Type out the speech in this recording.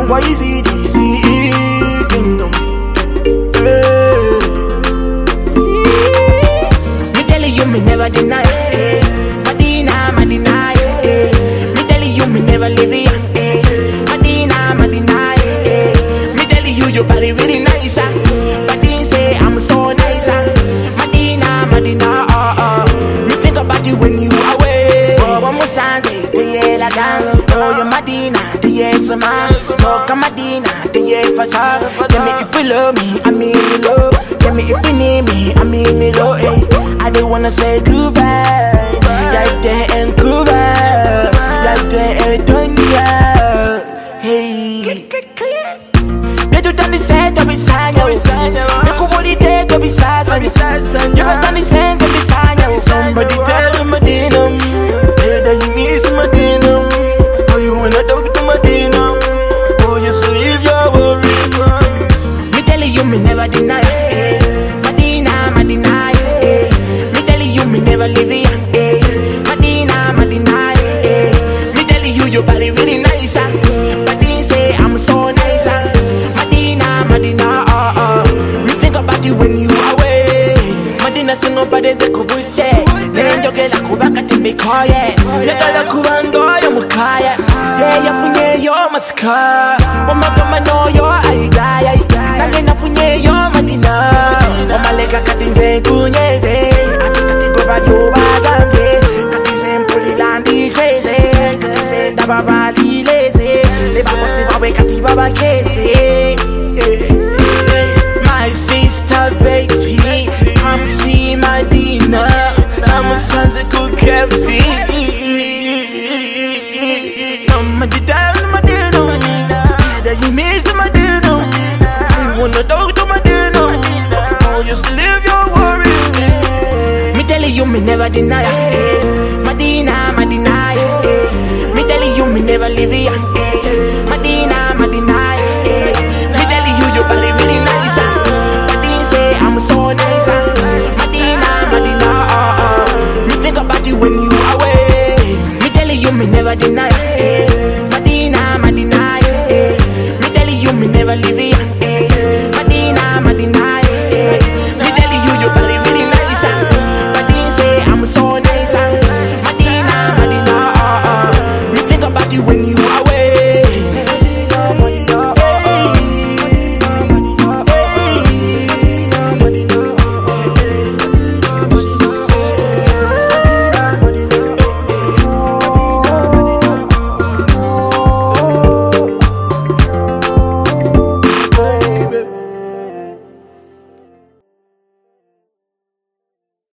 Why is it easy? Kingdom. Me telling you, me never deny. Madina, Madina. Me telling you, me never leave it. Madina, Madina. Me telling you, your body really nice. But didn't say I'm so nice. Madina, Madina. Me think about you when you away. Oh, one more time, say la gang. Oh, you're Madina, yes, man. Talk Madina, yes, for sure. Tell me if you love me, I mean you love. Tell me if you need me, I mean you love. I don't wanna say goodbye. Like that and goodbye. Like that and Tonya. Hey. They do done the same to be sang. They could only take to be sad. You better done the same to be sang. Somebody tell Madina. Hey, that you miss Madina. Oh, you wanna talk to Madina. Oh, just leave your worries. Me telling you, me never deny. Madina, Madina. Me telling you, me never leave it. Madina, Madina. Me telling you, your body really nice. But didn't say I'm so nice. Madina, Madina. Me think about you when you away. Madina sing up and say kubute. Then you get la kubaka to me call it. You got la kubando yo mukaya. Yeah, you funye yo maska. Mama kama no yo aigaya. Nangena funye yo Madina. Mama leka katinze kunyeze. Akikati goba yo bagambe. Katinze mpuli landi crazy. Katinze ndababa lileze. Leba bosi bawe kati baba kese. My sister Betty, I'm see Madina. I'm a son's a good KFC. Somebody down Madina. That you miss Madina. You wanna talk to Madina. Oh, just leave your worries. Me telling you, me never deny. Madina, Madina. Me telling you, me never leave it. Madina.